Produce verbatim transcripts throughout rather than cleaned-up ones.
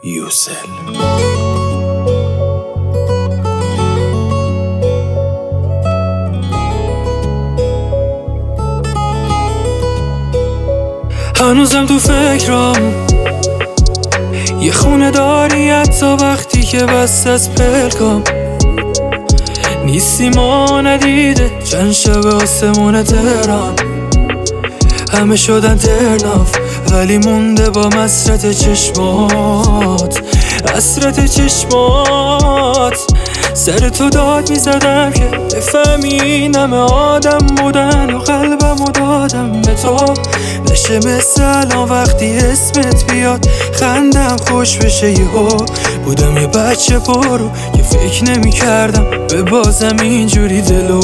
یوسل. هنوزم تو فکرام یه خونه داری حتی وقتی که بست از پلکام نیستی، ما ندیده چند شب آسمون تهران همه شدن ترناف، ولی مونده با مسرت چشمات، حسرت چشمات. سر تو داد میزدم که بفهمی این همه آدم بودن و قلبمو دادم به تو. نشه مثل الان وقتی اسمت بیاد خندم خوش بشه یهو. بودم یه بچه پرو که فکر نمی کردم به بازم اینجوری دلو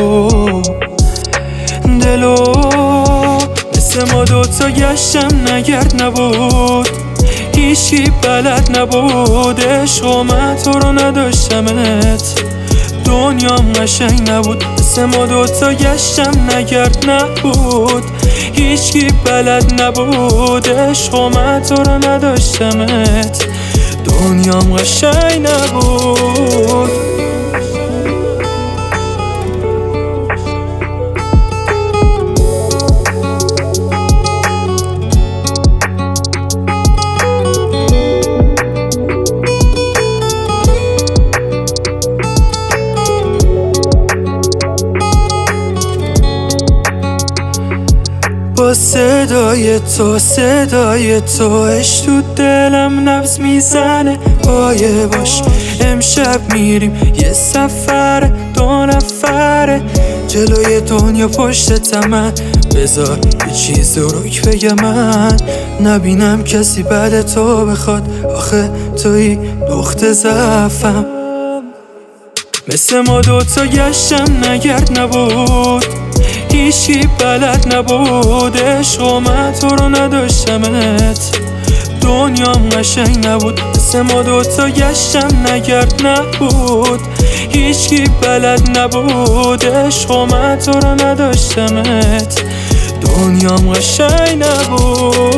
دلو. مثل ما دوتا گشتم نگرد نبود، هیچکی بلد نبود، عشق و من تو رو نداشتمت، دنیام قشنگ نبود. مثل ما دوتا گشتم نگرد نبود، هیچکی بلد نبود، عشق و من تو رو نداشتمت، دنیام قشنگ نبود. با صدای تو صدای تو عشق تو دلم نبض میزنه. پایه باش امشب میریم یه سفر دو نفره جلوی دنیا پشت تمن. بذار یه چیز روک بگم من نبینم کسی بعد تو بخواد، آخه توی دخت ضعفم. مثل ما دوتا گشتم نگرد نبود، هیچکی بلد نبود، عشق و من تو رو نداشتمت، دنیام قشنگ نبود. مثل ما دوتا گشتم نگرد نبود، هیچکی بلد نبود، عشق و من تو رو نداشتمت، دنیام قشنگ نبود.